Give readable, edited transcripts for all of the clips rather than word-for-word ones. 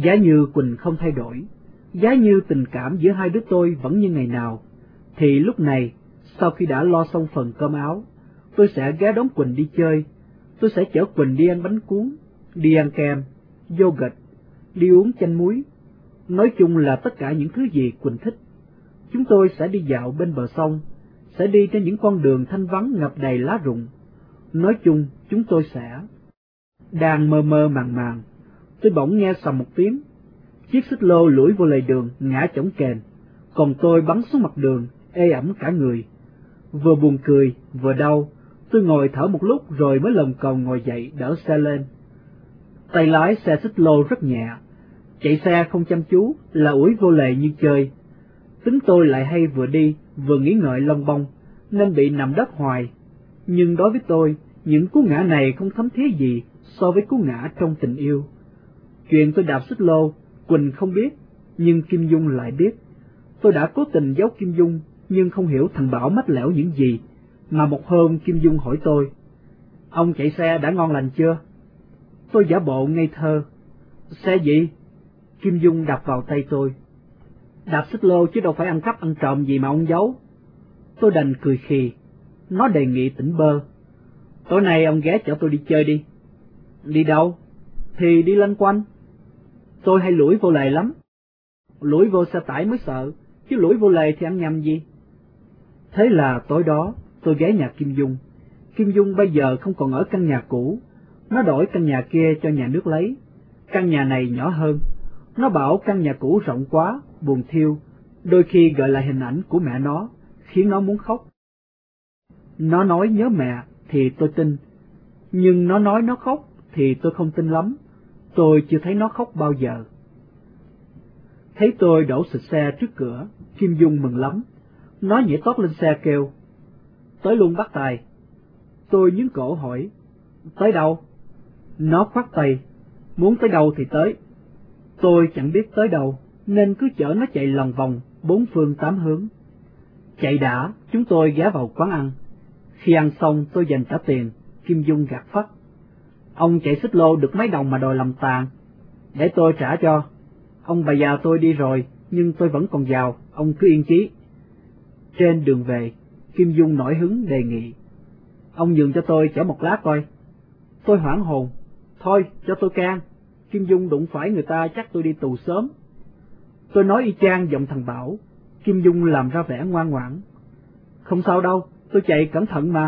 Giá như Quỳnh không thay đổi, giá như tình cảm giữa hai đứa tôi vẫn như ngày nào, thì lúc này, sau khi đã lo xong phần cơm áo, tôi sẽ ghé đón Quỳnh đi chơi. Tôi sẽ chở Quỳnh đi ăn bánh cuốn, đi ăn kem, yogurt, đi uống chanh muối. Nói chung là tất cả những thứ gì Quỳnh thích. Chúng tôi sẽ đi dạo bên bờ sông, sẽ đi trên những con đường thanh vắng ngập đầy lá rụng. Nói chung, chúng tôi sẽ... Đang mơ mơ màng màng, tôi bỗng nghe sầm một tiếng. Chiếc xích lô lủi vô lề đường, ngã chổng kềnh, còn tôi bắn xuống mặt đường, ê ẩm cả người. Vừa buồn cười, vừa đau, tôi ngồi thở một lúc rồi mới lồm cồm ngồi dậy đỡ xe lên. Tay lái xe xích lô rất nhẹ, chạy xe không chăm chú là ủi vô lề như chơi. Tính tôi lại hay vừa đi vừa nghĩ ngợi lông bông, nên bị nằm đất hoài. Nhưng đối với tôi, những cú ngã này không thấm thía gì so với cú ngã trong tình yêu. Chuyện tôi đạp xích lô, Quỳnh không biết, nhưng Kim Dung lại biết. Tôi đã cố tình giấu Kim Dung, nhưng không hiểu thằng Bảo mách lẻo những gì, mà một hôm Kim Dung hỏi tôi, ông chạy xe đã ngon lành chưa? Tôi giả bộ ngây thơ, xe gì? Kim Dung đạp vào tay tôi, đạp xích lô chứ đâu phải ăn cắp ăn trộm gì mà ông giấu. Tôi đành cười khì, nó đề nghị tỉnh bơ, tối nay ông ghé chở tôi đi chơi đi. Đi đâu? Thì đi lanh quanh. Tôi hay lủi vô lề lắm. Lủi vô xe tải mới sợ, chứ lủi vô lề thì ăn nhầm gì. Thế là tối đó tôi ghé nhà Kim Dung. Kim Dung bây giờ không còn ở căn nhà cũ, nó đổi căn nhà kia cho nhà nước lấy. Căn nhà này nhỏ hơn. Nó bảo căn nhà cũ rộng quá, buồn thiêu, đôi khi gợi lại hình ảnh của mẹ nó, khiến nó muốn khóc. Nó nói nhớ mẹ thì tôi tin, nhưng nó nói nó khóc thì tôi không tin lắm. Tôi chưa thấy nó khóc bao giờ. Thấy tôi đổ xịt xe trước cửa, Kim Dung mừng lắm. Nó nhảy tót lên xe kêu, tới luôn bác Tài. Tôi nhướng cổ hỏi, tới đâu? Nó khoát tay, muốn tới đâu thì tới. Tôi chẳng biết tới đâu, nên cứ chở nó chạy lòng vòng, bốn phương tám hướng. Chạy đã, chúng tôi ghé vào quán ăn. Khi ăn xong tôi dành trả tiền, Kim Dung gạt phắt. Ông chạy xích lô được mấy đồng mà đòi làm tàn? Để tôi trả cho. Ông bà già tôi đi rồi, nhưng tôi vẫn còn giàu, ông cứ yên chí. Trên đường về, Kim Dung nổi hứng đề nghị, ông nhường cho tôi chở một lát coi. Tôi hoảng hồn, thôi cho tôi can. Kim Dung đụng phải người ta chắc tôi đi tù sớm. Tôi nói y chang giọng thằng Bảo. Kim Dung làm ra vẻ ngoan ngoãn, không sao đâu, tôi chạy cẩn thận mà.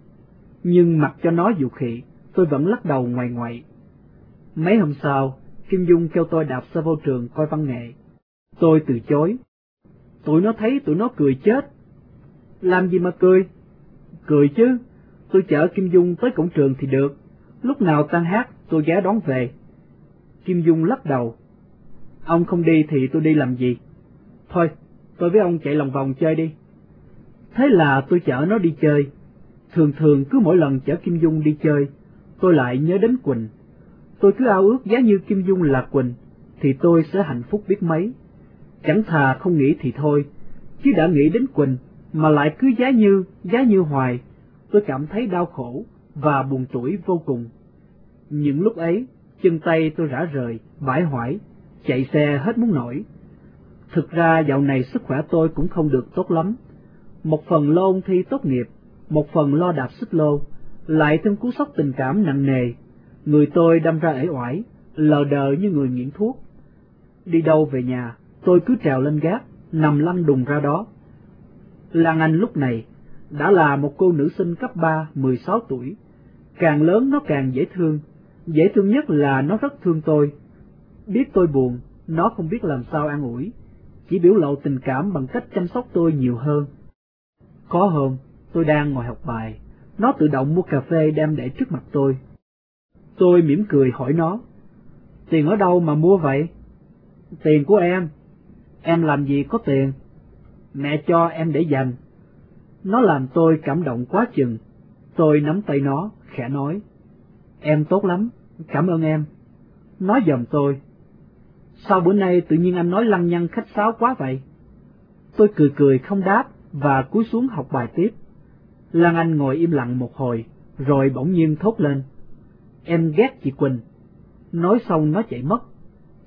Nhưng mặc cho nó dụ khị, tôi vẫn lắc đầu ngoại ngoại. Mấy hôm sau, Kim Dung kêu tôi đạp xe vô trường coi văn nghệ. Tôi từ chối. Tụi nó thấy tụi nó cười chết. Làm gì mà cười? Cười chứ, tôi chở Kim Dung tới cổng trường thì được, lúc nào tan hát tôi ghé đón về. Kim Dung lắc đầu. Ông không đi thì tôi đi làm gì? Thôi, tôi với ông chạy lòng vòng chơi đi. Thế là tôi chở nó đi chơi. Thường thường cứ mỗi lần chở Kim Dung đi chơi, tôi lại nhớ đến Quỳnh. Tôi cứ ao ước giá như Kim Dung là Quỳnh, thì tôi sẽ hạnh phúc biết mấy. Chẳng thà không nghĩ thì thôi, chứ đã nghĩ đến Quỳnh mà lại cứ giá như hoài, tôi cảm thấy đau khổ và buồn tủi vô cùng. Những lúc ấy, chân tay tôi rã rời, bãi hoải, chạy xe hết muốn nổi. Thực ra dạo này sức khỏe tôi cũng không được tốt lắm. Một phần lo ôn thi tốt nghiệp, một phần lo đạp xích lô, lại thêm cú sốc tình cảm nặng nề. Người tôi đâm ra uể oải, lờ đờ như người nghiện thuốc. Đi đâu về nhà, tôi cứ trèo lên gác, nằm lăn đùng ra đó. Lan Anh lúc này đã là một cô nữ sinh cấp 3, 16 tuổi. Càng lớn nó càng dễ thương nhất là nó rất thương tôi. Biết tôi buồn, nó không biết làm sao an ủi, chỉ biểu lộ tình cảm bằng cách chăm sóc tôi nhiều hơn. Có hôm, tôi đang ngồi học bài, nó tự động mua cà phê đem để trước mặt tôi. Tôi mỉm cười hỏi nó, tiền ở đâu mà mua vậy? Tiền của em làm gì có tiền? Mẹ cho em để dành. Nó làm tôi cảm động quá chừng. Tôi nắm tay nó, khẽ nói, em tốt lắm, cảm ơn em. Nó giòm tôi, sao bữa nay tự nhiên anh nói lăng nhăng khách sáo quá vậy? Tôi cười không đáp và cúi xuống học bài tiếp. Lan Anh ngồi im lặng một hồi, rồi bỗng nhiên thốt lên, em ghét chị Quỳnh. Nói xong nó chạy mất.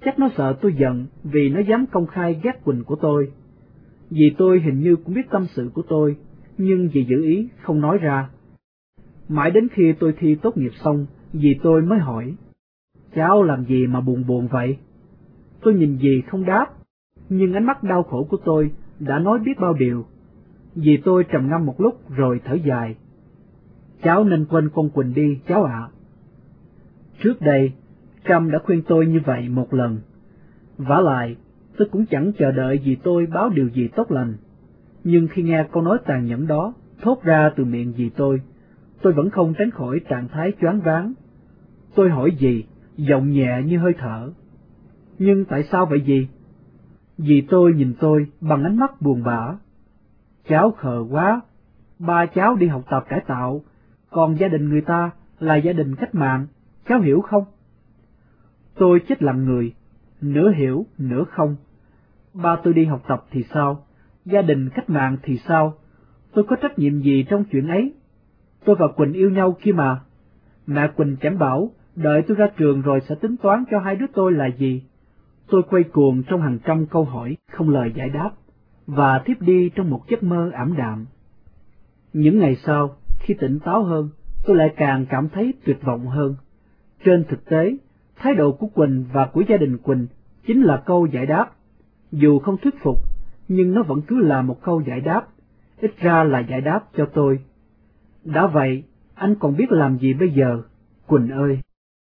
Chắc nó sợ tôi giận vì nó dám công khai ghét Quỳnh của tôi. Dì tôi hình như cũng biết tâm sự của tôi, nhưng dì giữ ý không nói ra. Mãi đến khi tôi thi tốt nghiệp xong, dì tôi mới hỏi, cháu làm gì mà buồn buồn vậy? Tôi nhìn dì không đáp, nhưng ánh mắt đau khổ của tôi đã nói biết bao điều. Dì tôi trầm ngâm một lúc rồi thở dài. Cháu nên quên con Quỳnh đi, cháu ạ. Trước đây, Trâm đã khuyên tôi như vậy một lần. Vả lại, tôi cũng chẳng chờ đợi dì tôi báo điều gì tốt lành. Nhưng khi nghe câu nói tàn nhẫn đó thốt ra từ miệng dì tôi vẫn không tránh khỏi trạng thái choáng váng. Tôi hỏi dì, giọng nhẹ như hơi thở. Nhưng tại sao vậy dì? Dì tôi nhìn tôi bằng ánh mắt buồn bã. Cháu khờ quá, ba cháu đi học tập cải tạo, còn gia đình người ta là gia đình cách mạng, cháu hiểu không? Tôi chết lặng người, nửa hiểu, nửa không. Ba tôi đi học tập thì sao? Gia đình cách mạng thì sao? Tôi có trách nhiệm gì trong chuyện ấy? Tôi và Quỳnh yêu nhau kia mà. Mẹ Quỳnh chẳng bảo đợi tôi ra trường rồi sẽ tính toán cho hai đứa tôi là gì. Tôi quay cuồng trong hàng trăm câu hỏi không lời giải đáp, và thiếp đi trong một giấc mơ ảm đạm. Những ngày sau, khi tỉnh táo hơn, tôi lại càng cảm thấy tuyệt vọng hơn. Trên thực tế, thái độ của Quỳnh và của gia đình Quỳnh chính là câu giải đáp. Dù không thuyết phục, nhưng nó vẫn cứ là một câu giải đáp, ít ra là giải đáp cho tôi. Đã vậy, anh còn biết làm gì bây giờ, Quỳnh ơi?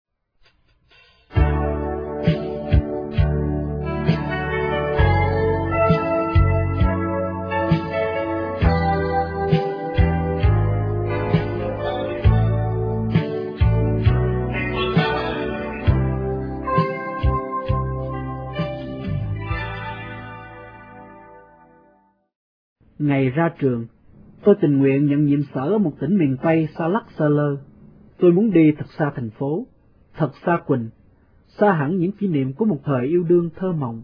Ngày ra trường, tôi tình nguyện nhận nhiệm sở ở một tỉnh miền Tây xa lắc xa lơ. Tôi muốn đi thật xa thành phố, thật xa Quỳnh, xa hẳn những kỷ niệm của một thời yêu đương thơ mộng.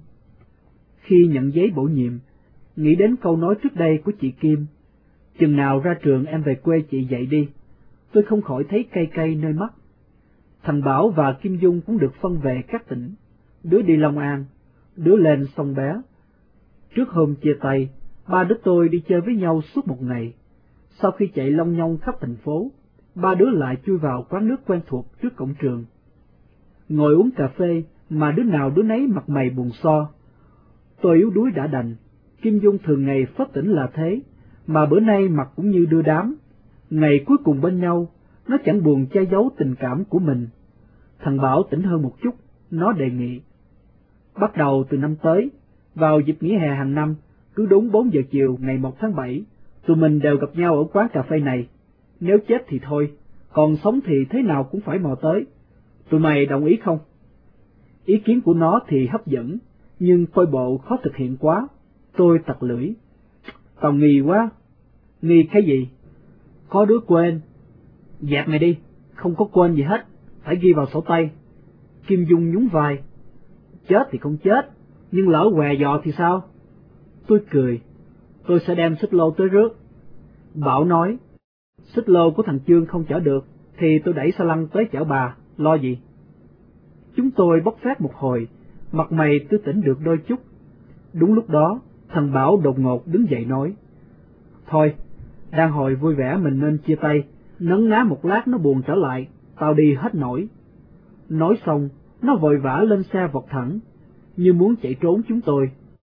Khi nhận giấy bổ nhiệm, nghĩ đến câu nói trước đây của chị Kim, chừng nào ra trường em về quê chị dạy đi, tôi không khỏi thấy cay cay nơi mắt. Thằng Bảo và Kim Dung cũng được phân về các tỉnh, đứa đi Long An, đứa lên Sông Bé. Trước hôm chia tay, ba đứa tôi đi chơi với nhau suốt một ngày. Sau khi chạy long nhong khắp thành phố, ba đứa lại chui vào quán nước quen thuộc trước cổng trường. Ngồi uống cà phê mà đứa nào đứa nấy mặt mày buồn so. Tôi yếu đuối đã đành, Kim Dung thường ngày phớt tỉnh là thế, mà bữa nay mặt cũng như đưa đám. Ngày cuối cùng bên nhau, nó chẳng buồn che giấu tình cảm của mình. Thằng Bảo tỉnh hơn một chút, nó đề nghị. Bắt đầu từ năm tới, vào dịp nghỉ hè hàng năm, cứ đúng 4 giờ chiều ngày 1 tháng 7, tụi mình đều gặp nhau ở quán cà phê này. Nếu chết thì thôi, còn sống thì thế nào cũng phải mò tới. Tụi mày đồng ý không? Ý kiến của nó thì hấp dẫn, nhưng coi bộ khó thực hiện quá. Tôi tặc lưỡi. Tao nghi quá. Nghi cái gì? Có đứa quên. Dẹp mày đi, không có quên gì hết, phải ghi vào sổ tay. Kim Dung nhún vai. Chết thì không chết, nhưng lỡ què giò thì sao? Tôi cười. Tôi sẽ đem xích lô tới rước. Bảo nói, xích lô của thằng Chương không chở được, thì tôi đẩy xe lăn tới chở bà, lo gì? Chúng tôi bốc phét một hồi, mặt mày tươi tỉnh được đôi chút. Đúng lúc đó, thằng Bảo đột ngột đứng dậy nói, thôi, đang hồi vui vẻ mình nên chia tay, nấn ná một lát nó buồn trở lại, tao đi hết nổi. Nói xong, nó vội vã lên xe vọt thẳng, như muốn chạy trốn chúng tôi.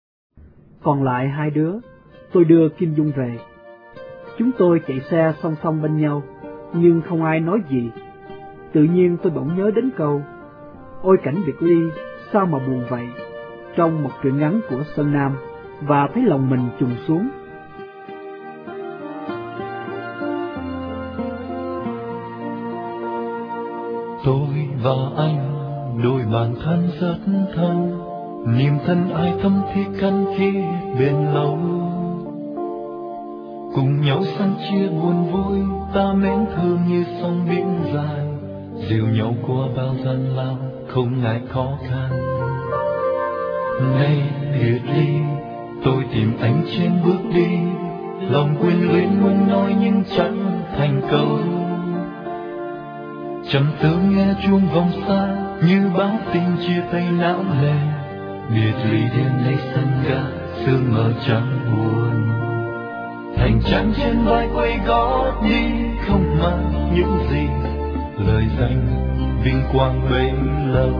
Còn lại hai đứa, tôi đưa Kim Dung về. Chúng tôi chạy xe song song bên nhau, nhưng không ai nói gì. Tự nhiên tôi bỗng nhớ đến câu, ôi cảnh biệt ly, sao mà buồn vậy, trong một truyện ngắn của Sơn Nam, và thấy lòng mình trùng xuống. Tôi và anh, đôi bạn thân rất thân, niềm thân ai tâm thiết căn thiết bền lâu. Cùng nhau săn chia buồn vui, ta mến thương như sông biển dài, dìu nhau qua bao gian lao, không ngại khó khăn. Nay biệt ly, tôi tìm anh trên bước đi, lòng quyến luyến muốn nói nhưng chẳng thành câu. trầm tư nghe chuông vòng xa như báo tin chia tay não nề, biệt ly đêm nay sân ga sương mờ trắng buồn. Hành trang trên vai quay gót đi không mang những gì lời danh vinh quang bấy lâu,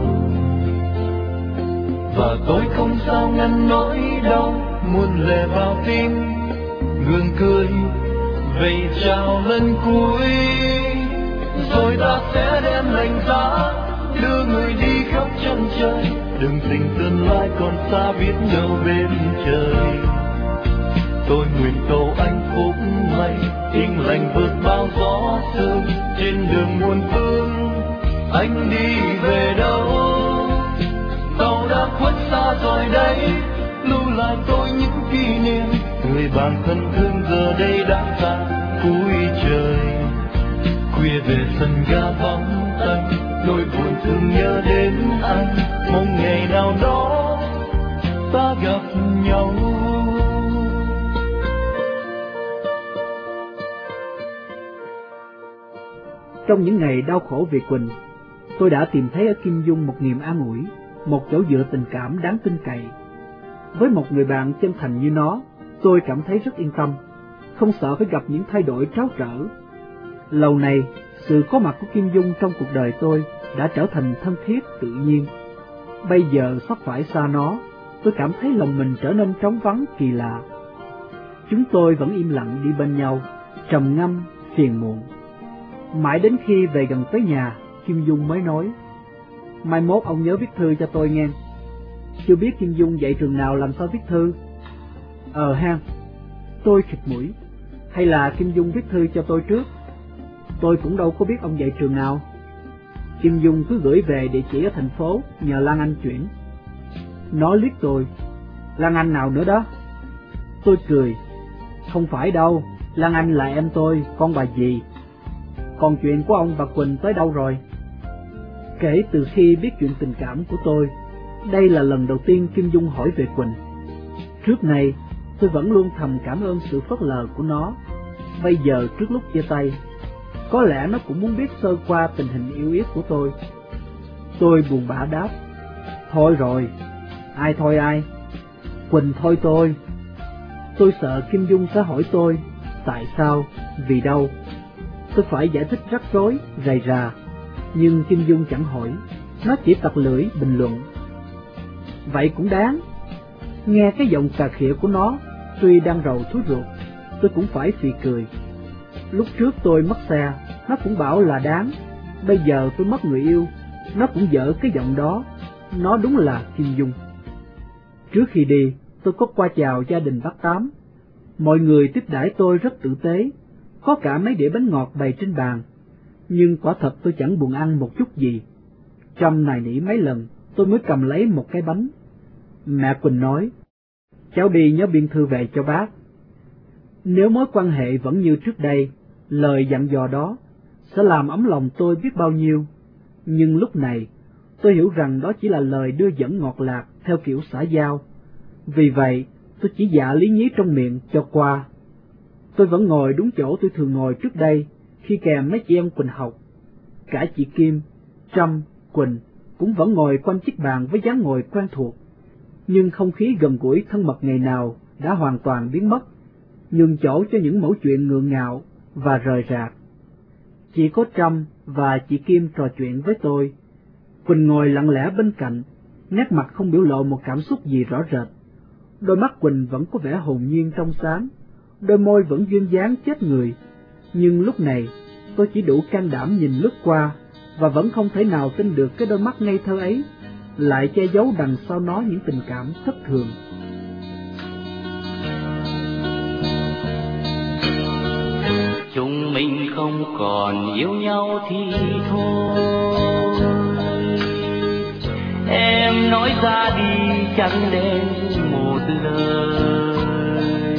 và tôi không sao ngăn nỗi đau muôn lệ vào tim, gượng cười về chào lần cuối. Rồi ta sẽ đem lạnh giá đưa người đi khắp chân trời, đừng tình tương lai còn xa biết đâu bên trời. Tôi nguyện cầu anh phúc may yên lành vượt bao gió sương, trên đường muôn phương anh đi về đâu. Tàu đã khuất xa rồi đây, lưu lại tôi những kỷ niệm, người bạn thân thương giờ đây đã xa cuối trời. Khuya về sân ga vắng tanh, nỗi buồn thương nhớ đến anh, mong ngày nào đó ta gặp nhau. Trong những ngày đau khổ vì Quỳnh, tôi đã tìm thấy ở Kim Dung một niềm an ủi, một chỗ dựa tình cảm đáng tin cậy. Với một người bạn chân thành như nó, tôi cảm thấy rất yên tâm, không sợ phải gặp những thay đổi tráo trở. Lâu nay, sự có mặt của Kim Dung trong cuộc đời tôi đã trở thành thân thiết tự nhiên. Bây giờ sắp phải xa nó, tôi cảm thấy lòng mình trở nên trống vắng kỳ lạ. Chúng tôi vẫn im lặng đi bên nhau, trầm ngâm, phiền muộn. Mãi đến khi về gần tới nhà, Kim Dung mới nói: mai mốt ông nhớ viết thư cho tôi nghe. Chưa biết Kim Dung dạy trường nào làm sao viết thư? Ha, tôi khịt mũi. Hay là Kim Dung viết thư cho tôi trước? Tôi cũng đâu có biết ông dạy trường nào. Kim Dung cứ gửi về địa chỉ ở thành phố, nhờ Lan Anh chuyển. Nó liếc tôi: Lan Anh nào nữa đó? Tôi cười: không phải đâu, Lan Anh là em tôi, con bà dì. Còn chuyện của ông và Quỳnh tới đâu rồi? Kể từ khi biết chuyện tình cảm của tôi, đây là lần đầu tiên Kim Dung hỏi về Quỳnh. Trước này, tôi vẫn luôn thầm cảm ơn sự phớt lờ của nó. Bây giờ trước lúc chia tay, có lẽ nó cũng muốn biết sơ qua tình hình yêu yết của tôi. Tôi buồn bã đáp: thôi rồi. Ai thôi ai? Quỳnh thôi tôi. Tôi sợ Kim Dung sẽ hỏi tôi tại sao, vì đâu. Tôi phải giải thích rắc rối, rầy rà, nhưng Kim Dung chẳng hỏi, nó chỉ tặc lưỡi bình luận: vậy cũng đáng. Nghe cái giọng cà khịa của nó, tuy đang rầu thúi ruột, tôi cũng phải phì cười. Lúc trước tôi mất xe, nó cũng bảo là đáng. Bây giờ tôi mất người yêu, nó cũng dở cái giọng đó. Nó đúng là Kim Dung. Trước khi đi, tôi có qua chào gia đình bác Tám. Mọi người tiếp đãi tôi rất tử tế, có cả mấy đĩa bánh ngọt bày trên bàn. Nhưng quả thật tôi chẳng buồn ăn một chút gì. Trâm nài nỉ mấy lần, tôi mới cầm lấy một cái bánh. Mẹ Quỳnh nói: cháu đi nhớ biên thư về cho bác. Nếu mối quan hệ vẫn như trước đây, lời dặn dò đó sẽ làm ấm lòng tôi biết bao nhiêu. Nhưng lúc này, tôi hiểu rằng đó chỉ là lời đưa dẫn ngọt lạc theo kiểu xã giao. Vì vậy, tôi chỉ dạ lý nhí trong miệng cho qua. Tôi vẫn ngồi đúng chỗ tôi thường ngồi trước đây khi kèm mấy chị em Quỳnh học. Cả chị Kim, Trâm, Quỳnh cũng vẫn ngồi quanh chiếc bàn với dáng ngồi quen thuộc. Nhưng không khí gần gũi thân mật ngày nào đã hoàn toàn biến mất, nhường chỗ cho những mẩu chuyện ngượng ngạo và rời rạc. Chỉ có Trâm và chị Kim trò chuyện với tôi. Quỳnh ngồi lặng lẽ bên cạnh, nét mặt không biểu lộ một cảm xúc gì rõ rệt. Đôi mắt Quỳnh vẫn có vẻ hồn nhiên trong sáng, đôi môi vẫn duyên dáng chết người. Nhưng lúc này, tôi chỉ đủ can đảm nhìn lướt qua, và vẫn không thể nào tin được cái đôi mắt ngây thơ ấy lại che giấu đằng sau nó những tình cảm thất thường. Chúng mình không còn yêu nhau thì thôi, em nói ra đi chẳng đến một lời.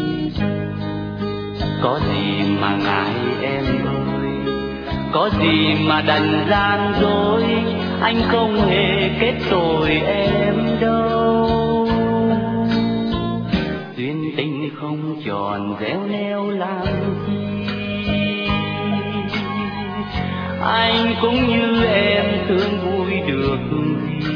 Có gì mà ngại em ơi, có gì mà đành gian dối, anh không hề kết tội em đâu. Duyên tình không tròn réo neo làm chi, anh cũng như em thương vui được gì.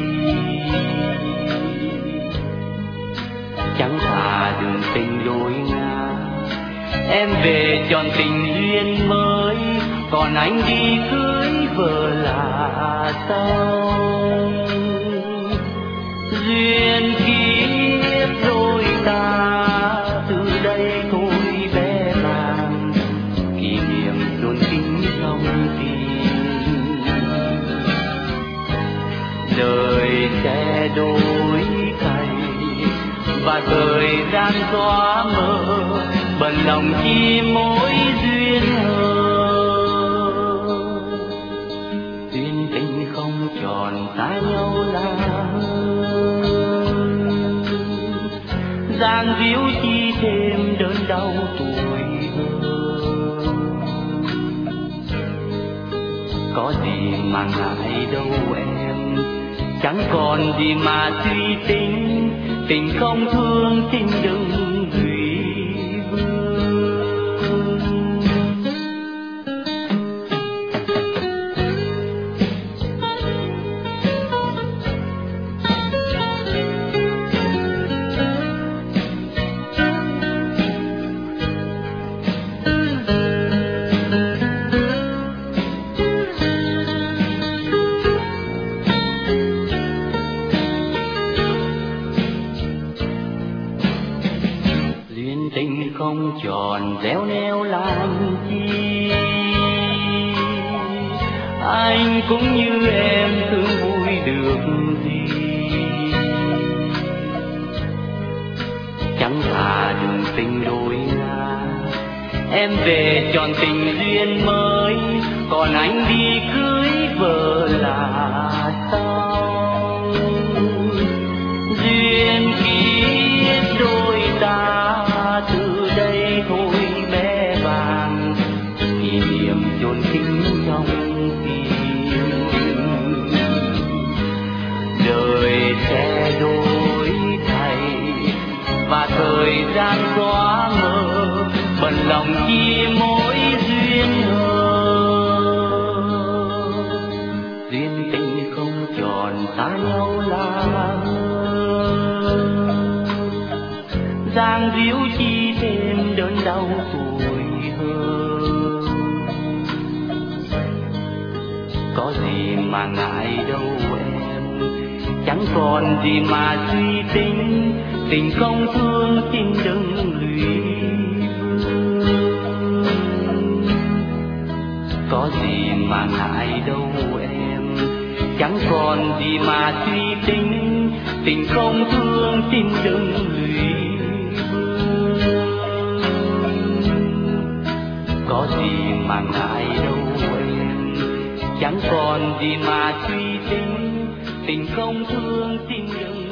Chẳng thà đường tình đôi ngả, em về chọn tình duyên mới, còn anh đi cưới vợ là sao. Duyên kiếp đôi ta từ đây thôi bé bàng, kỷ niệm luôn kính trong tim. Đời sẽ đổi thay và thời gian xóa mờ, bận lòng chi mối duyên hờ. Duyên tình không tròn xa nhau là giang díu chi thêm đớn đau tuổi thơ. Có gì mà ngại đâu em, chẳng còn gì mà suy tính, tình không thương xin đừng hủy vương. Tình không tròn réo neo làm chi, anh cũng như em thương vui được gì. Chẳng thà đường tình đôi ngả, em về chọn tình duyên mới, còn anh đi cưới vợ là sao. Duyên kiếp đôi ta từ đây thôi bé bàng, kỷ niệm chôn kín trong tim. Đời sẽ đổi thay và thời gian xóa mờ, bận lòng chi mối duyên hờ. Duyên tình không tròn xa nhau là giang díu chi thêm đớn đau tuổi thơ. Có gì mà ngại đâu em, chẳng còn gì mà suy tính, tình không thương xin đừng lụy vương. Có gì mà ngại đâu em, chẳng còn gì mà suy tính, tình không thương xin đừng lụy. Có gì mà ngại đâu em, chẳng còn gì mà suy tính, tình không thương xin đừng